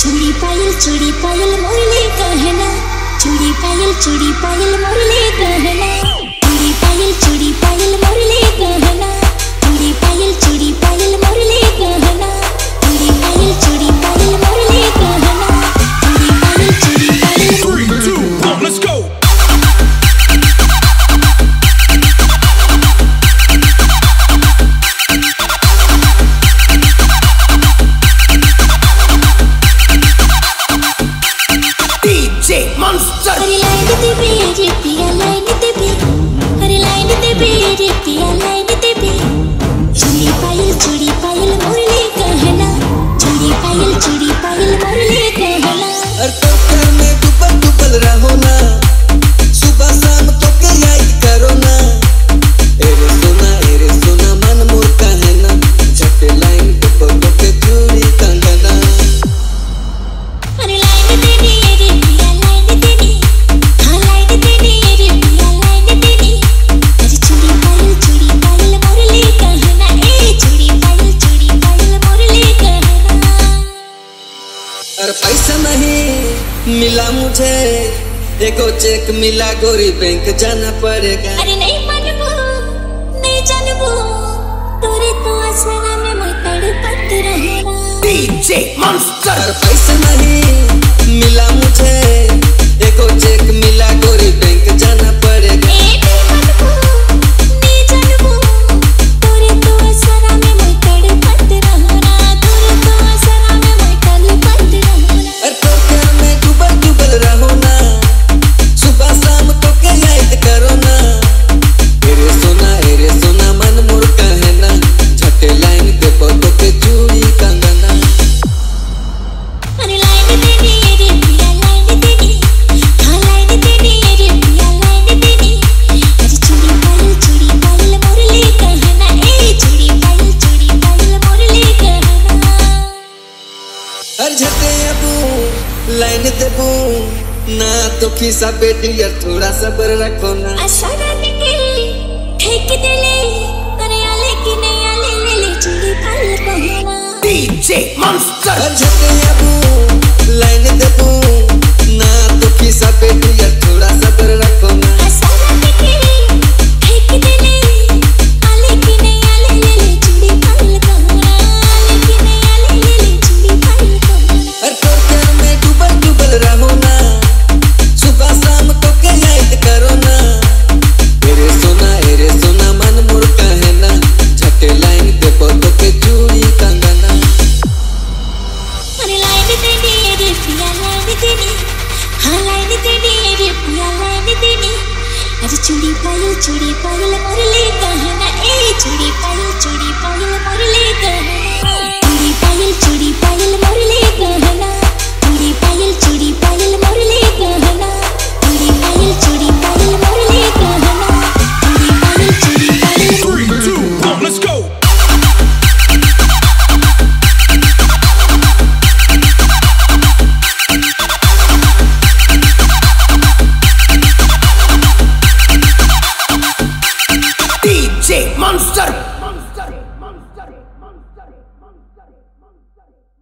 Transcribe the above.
चूड़ी पायल मोरले गहना, चूड़ी पायल मोरले गहना, चूड़ी पायल मोरले गहना, चूड़ी पायल मोरले गहना, चूड़ी पायल मोरले गहना, चूड़ी पायल 3, 2, 1, let's go. Monster. Hare line te bere piya line te be, hare line te bere piya line te be. चूड़ी पायल मोरले गहना, चूड़ी पायल मोरले गहना। हर तो क्या मैं डुबल रहो ना, सुबह शाम तो क्या याद करो ना। एरे सोना मन मोर का है ना, झटे लाइन पे पलो के चूड़ी कंगना। हरे लाइन तेरी रे पिया लाइन तेरी, हाँ लाइन तेरी रे पिया लाइन तेरी। अरे चूड़ी पायल मोरले गहना, ए चूड़ी पायल मोरले गहना। अरे पैसा नहीं मिला मुझे, एको चेक मिला गोरी बैंक जाना पड़ेगा। अरे नहीं मानबो नहीं जानबो, तोरे तो असरा में मैं तड़पत रहना। DJ Monster. अरे पैसा नहीं मिला मुझे, एको चेक मिला गोरी बैंक जाना पड़ेगा। ए नहीं मानबो नहीं जानबो, तोरे तो असरा में मैं तड़पत रहना, तोरे तो असरा में मैं तड़पत रहना। अरे तो क्या मैं डुबल रहो ना, सुबह शाम तो क्या याद करो ना। एरे सोना मन मोर का है ना, झटे लाइन पे पलो के चूड़ी कंगना। अरे लाइन तेरी रे पिया लाइन तेरी, हाँ लाइन तेरी रे पिया लाइन तेरी। अरे चूड़ी पायल मोरले गहना, ए चूड़ी पायल मोरले गहना। हर झटे अबू लाइन देबू ना, तो खिसा बेटी यार थोड़ा सब्र रखो ना। असरा निकली ठेक देले, अरे आले की नहीं आले ले चूड़ी पायल गहना। DJ Monster. हर झटे अबू लाइन देबू ना, तो खिसा बेटी यार थोड़ा सब्र रखो ना। असरा निकली ठेक देले, आले की नहीं आले ले चूड़ी पायल गहना, आले की नहीं आले ले चूड़ी पायल गहना। हर तो क्या मैं डुबल रहो ना, सुबह शाम तो क्या याद करो ना। एरे सोना मन मोर का है ना, झटे लाइन पे पलो के चूड़ी कंगना। अरे लाइन तेरी रे पिया लाइन तेरी, हाँ लाइन तेरी रे पिया लाइन तेरी। अरे चूड़ी पायल मोरले गहना, ए चूड़ी पायल मोरले गहना। चूड़ी पायल मोरले गहना, चूड़ी पायल मोरले गहना, चूड़ी पायल मोरले गहना, चूड़ी पायल 3, 2, 1, let's go. DJ Monster.